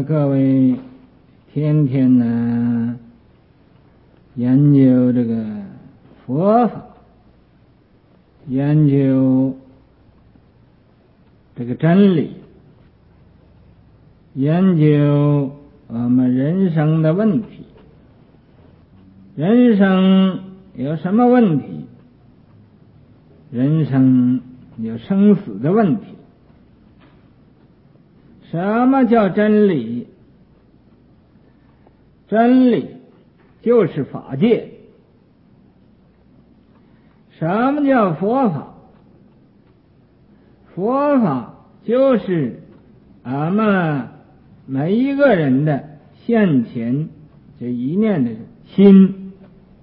各位天天呢研究这个佛法，研究这个真理，研究我们人生的问题。人生有什么问题？人生有生死的问题。什么叫真理？真理就是法界。什么叫佛法？佛法就是俺们每一个人的现前这一念的心。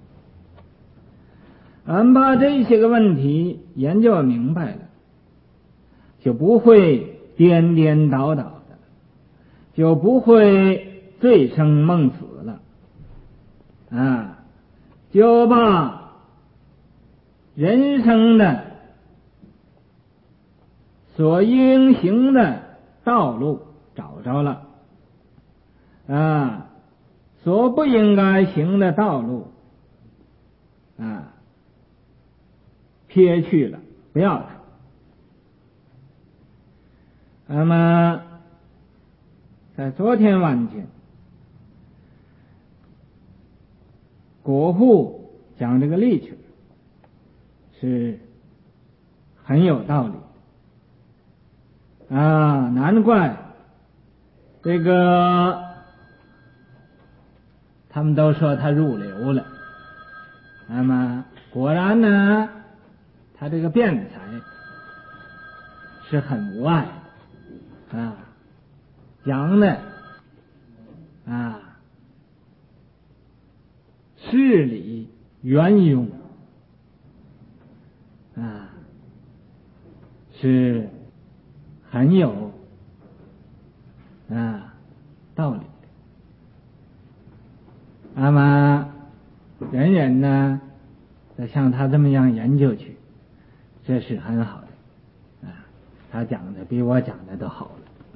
俺们把这些个问题研究明白了，就不会颠颠倒倒的，就不会醉生梦死了就把人生的所应行的道路找着了所不应该行的道路撇去了，不要它。那么在昨天晚间，国父讲这个理去是很有道理难怪这个他们都说他入流了。那么果然呢，他这个辩才是很无碍讲的事理圆融是很有道理的。那么人人呢像他这么样研究去，这是很好的他讲的比我讲的都好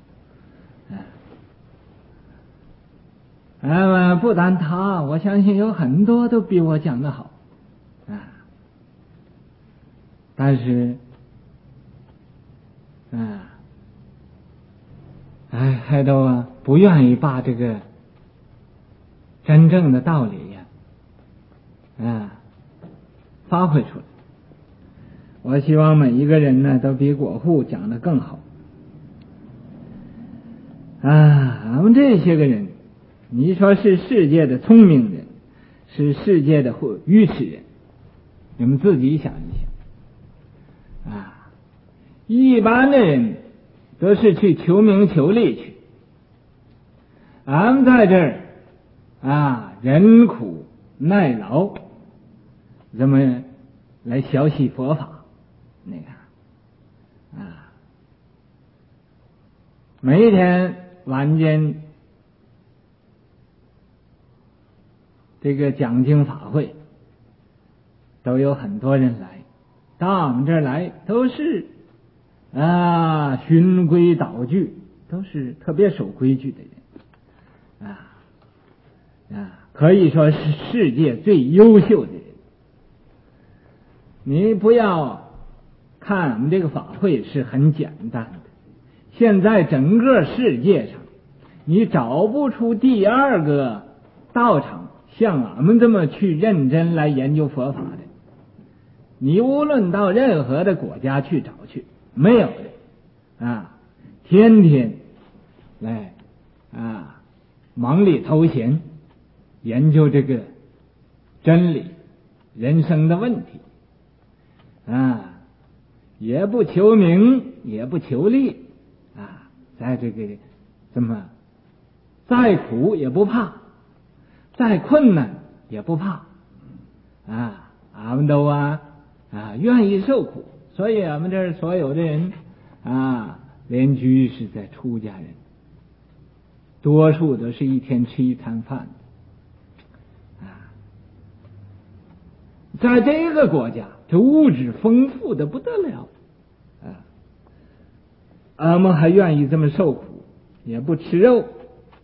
了不但他，我相信有很多都比我讲的好但是还都不愿意把这个真正的道理发挥出来。我希望每一个人呢都比国父讲得更好俺们这些个人，你说是世界的聪明人，是世界的愚痴人，你们自己想一想一般的人都是去求名求利去，俺们在这儿忍苦耐劳，这么来学习佛法。你看每一天晚间这个讲经法会都有很多人来，到我们这儿来都是循规蹈矩，都是特别守规矩的人可以说是世界最优秀的人。你不要看我们这个法会是很简单的，现在整个世界上你找不出第二个道场像俺们这么去认真来研究佛法的。你无论到任何的国家去找去，没有的天天来忙里偷闲研究这个真理人生的问题也不求名也不求利在这个这么再苦也不怕，再困难也不怕俺们都愿意受苦。所以俺们这儿所有的人连居士在出家人，多数都是一天吃一餐饭在这个国家这物质丰富的不得了俺们还愿意这么受苦，也不吃肉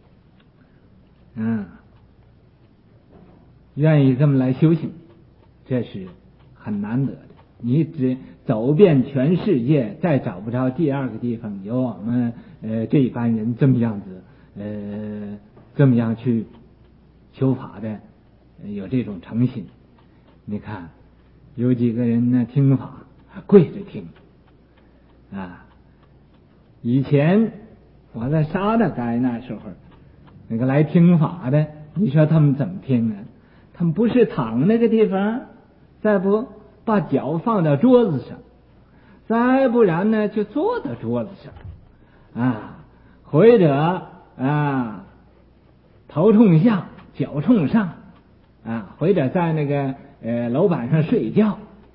愿意这么来修行，这是很难得的。你只走遍全世界，再找不着第二个地方有我们这一般人这么样子这么样去修法的，有这种诚心。你看有几个人呢听法跪着听以前我在沙达街那时候，那个来听法的，你说他们怎么听啊？他们不是躺那个地方，再不把脚放到桌子上，再不然呢就坐到桌子上或者头冲下脚冲上或者在那个楼板上睡觉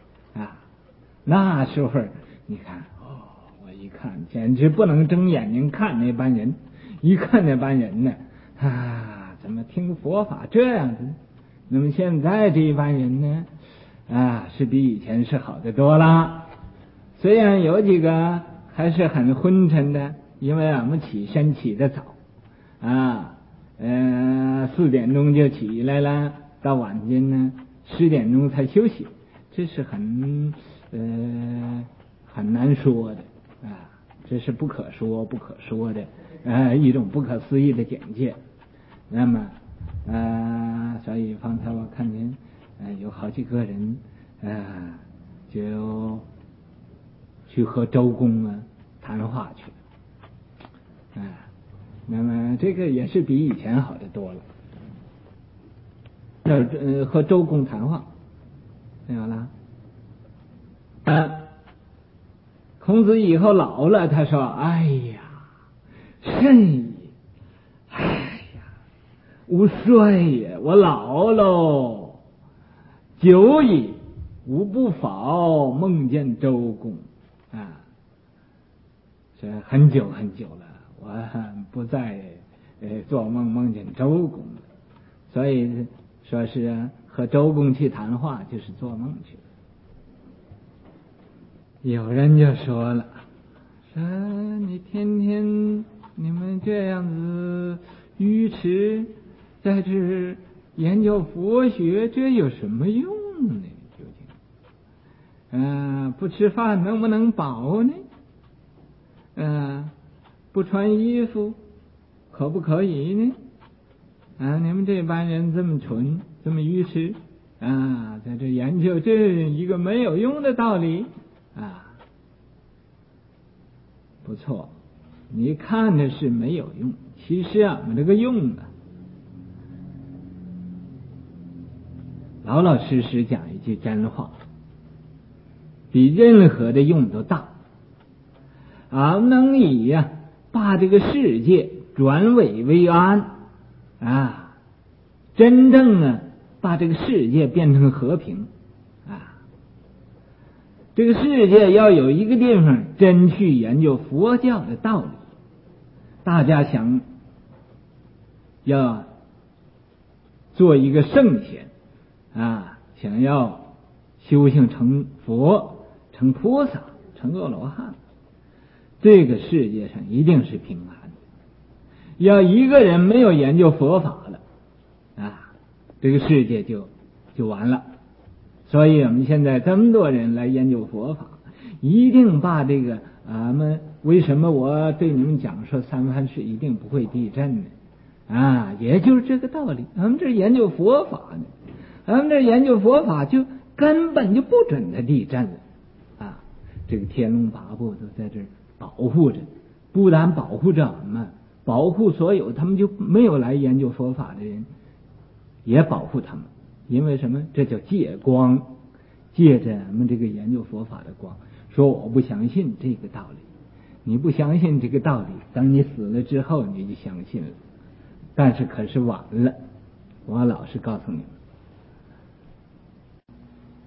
那时候你看我一看简直不能睁眼睛看那班人，一看那班人呢怎么听佛法这样子？那么现在这一班人呢是比以前是好得多了。虽然有几个还是很昏沉的，因为俺们起身起得早4点钟就起来了，到晚间呢10点钟才休息，这是很难说的这是不可说的一种不可思议的简介。那么所以方才我看见有好几个人就去和周公谈话去了那么这个也是比以前好得多了。和周公谈话没有了孔子以后老了，他说哎呀甚矣，吾衰也，我老喽，久矣，吾不否梦见周公这很久很久了，我不再做梦见周公了，所以说是和周公去谈话就是做梦去了。有人就说了，说你天天你们这样子愚痴在这研究佛学，这有什么用呢？究竟不吃饭能不能饱呢？不穿衣服可不可以呢？你们这班人这么蠢这么愚痴在这研究这一个没有用的道理不错，你看的是没有用，其实我们这个用老老实实讲一句真话，比任何的用都大。俺们能以把这个世界转危为安真正把这个世界变成和平这个世界要有一个地方真去研究佛教的道理，大家想要做一个圣贤想要修行成佛成菩萨成阿罗汉，这个世界上一定是平安的。要一个人没有研究佛法了这个世界就完了。所以我们现在这么多人来研究佛法，一定把这个俺们为什么我对你们讲说三藩市一定不会地震呢也就是这个道理。俺们这研究佛法呢，俺们这研究佛法就根本就不准它地震了这个天龙八部都在这儿保护着，不但保护着俺们，保护所有他们就没有来研究佛法的人也保护他们。因为什么？这叫借光，借着咱们这个研究佛法的光，说我不相信这个道理，你不相信这个道理，等你死了之后你就相信了，但是可是晚了，我老实告诉你们。